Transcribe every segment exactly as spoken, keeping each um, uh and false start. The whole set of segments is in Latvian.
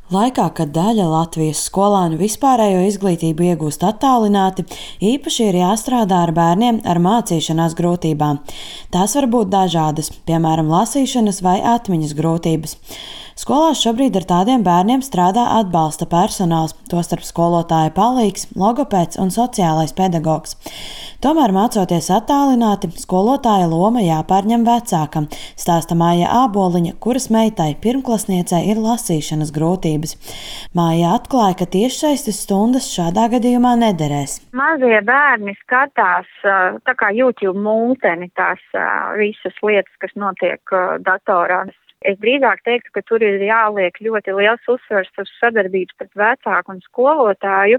Laikā, kad daļa Latvijas skolēnu vispārējo izglītību iegūst attālināti, īpaši ir jāstrādā ar bērniem ar mācīšanās grūtībām. Tās var būt dažādas, piemēram, lasīšanas vai atmiņas grūtības. Skolās šobrīd ar tādiem bērniem strādā atbalsta personāls, tostarp skolotāja palīgs, logopēds un sociālais pedagogs. Tomēr, mācoties attālināti, skolotāja loma jāpārņem vecākam, stāsta Maija Āboliņa, kuras meitai pirmklasniecei ir lasīšanas grūtības. Maija atklāja, ka tiešsaistes stundas šādā gadījumā nederēs. Mazie bērni skatās tā kā YouTube mūteni tās visas lietas, kas notiek datorā. Es drīzāk teiktu, ka tur ir jāliek ļoti liels uzsvers uz sadarbības starp vecāku un skolotāju,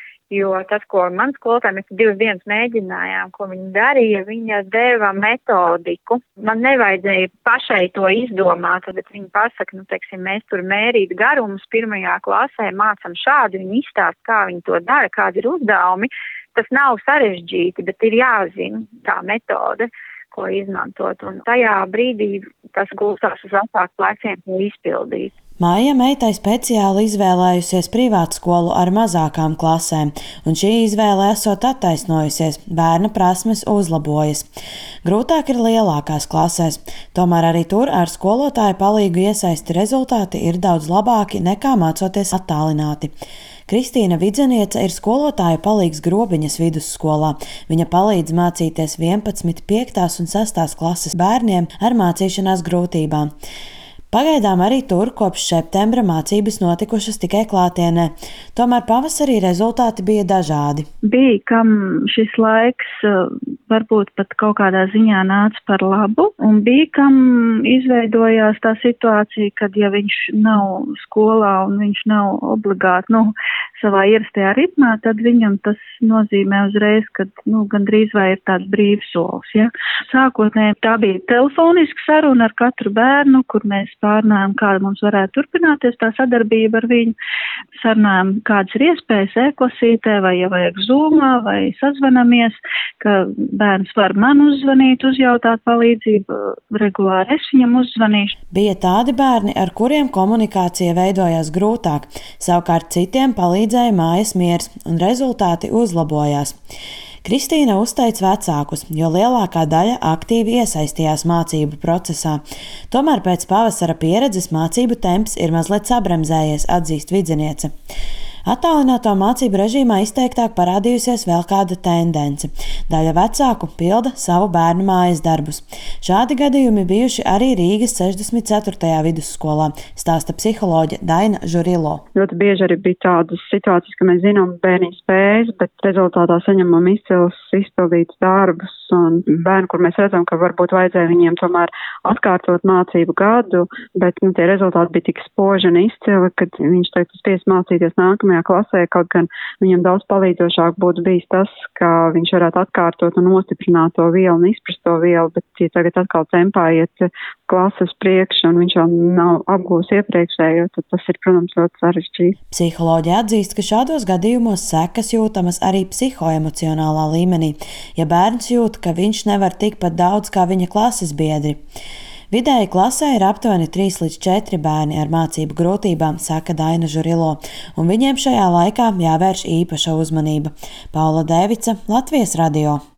jo tas, ko man skolotāji, mēs divas dienas mēģinājām, ko viņi darīja, viņa deva metodiku. Man nevajadzēja pašai to izdomāt, bet viņi pasaka, nu, teiksim, mēs tur mērīt garumus pirmajā klasē, mācam šādi, viņi izstāst, kā viņi to dara, kādi ir uzdevumi. Tas nav sarežģīti, bet ir jāzina tā metode, ko izmantot, un tajā brīdī tas gulstās uz vecāku pleciem, ko izpildīt. Maija meitai speciāli izvēlējusies privātu skolu ar mazākām klasēm, un šī izvēle esot attaisnojusies, bērna prasmes uzlabojas. Grūtāk ir lielākās klasēs, tomēr arī tur ar skolotāju palīgu iesaisti rezultāti ir daudz labāki nekā mācoties attālināti. Kristīna Vidzeniece ir skolotāja palīgs Grobiņas vidusskolā. Viņa palīdz mācīties vienpadsmit piektās un sestās klases bērniem ar mācīšanās grūtībām. Pagaidām arī tur kopš septembra mācības notikušas tikai klātienē, tomēr pavasarī rezultāti bija dažādi. Bija, kam šis laiks varbūt pat kaut kādā ziņā nāca par labu, un bija, kam izveidojās tā situācija, kad ja viņš nav skolā un viņš nav obligāti, nu, savā ierastajā ritmā, tad viņam tas nozīmē uzreiz, ka, nu, gandrīz vai ir tāds brīvs solis, ja. Sākotnēji tā bija telefoniska saruna ar katru bērnu, kur mēs pārnājām, kāda mums varētu turpināties tā sadarbība ar viņu. Sarunājām, kādas ir iespējas e-klasītē, vai ja vajag Zoomā, vai sazvanamies, ka bērns var man uzzvanīt, uzjautāt palīdzību, regulāri es viņam uzzvanīšu. Bija tādi bērni, ar kuriem komunikācija veidojās grūtāk, savukārt citiem palīdzēja mājas miers, un rezultāti uzlabojās. Kristīna uzteic vecākus, jo lielākā daļa aktīvi iesaistījās mācību procesā. Tomēr pēc pavasara pieredzes mācību temps ir mazliet sabremzējies, atzīst Vidzeniece. Attālināto mācību režīmā izteiktāk parādījusies vēl kāda tendence. Daļa vecāku pilda savu bērnu mājas darbus. Šādi gadījumi bijuši arī Rīgas sešdesmit ceturtajā vidusskolā, stāsta psiholoģe Daina Žurilo. Ļoti bieži arī bija tādas situācijas, ka mēs zinām bērni spējas, bet rezultātā saņemam izcils izpildītus darbus, un bērni, kur mēs redzam, ka varbūt vajadzēja viņiem tomēr atkārtot mācību gadu, bet nu, tie rezultāti bija tik spoži un izcili, kad viņš teikt, spiest mācīties nākamajā klasē, kaut gan viņam daudz palīdzošāk būtu bijis tas, ka viņš varētu atkārtot un nostiprināt to vielu un izprast to vielu, bet ja tagad atkal tempā iet klases priekš un viņš vēl nav apgūs iepriekšējo, tad tas ir, protams, ļoti sarežģīti. Psiholoģi atzīst, ka šādos gadījumos sekas jūtamas arī psihoemocionālā līmenī, ja bērns jūt, ka viņš nevar tikpat daudz kā viņa klases biedri. Vidēji klasē ir aptuveni trīs līdz četri bērni ar mācību grūtībām, saka Daina Žurilo, un viņiem šajā laikā jāvērš īpaša uzmanība. Paula Dēvica, Latvijas radio.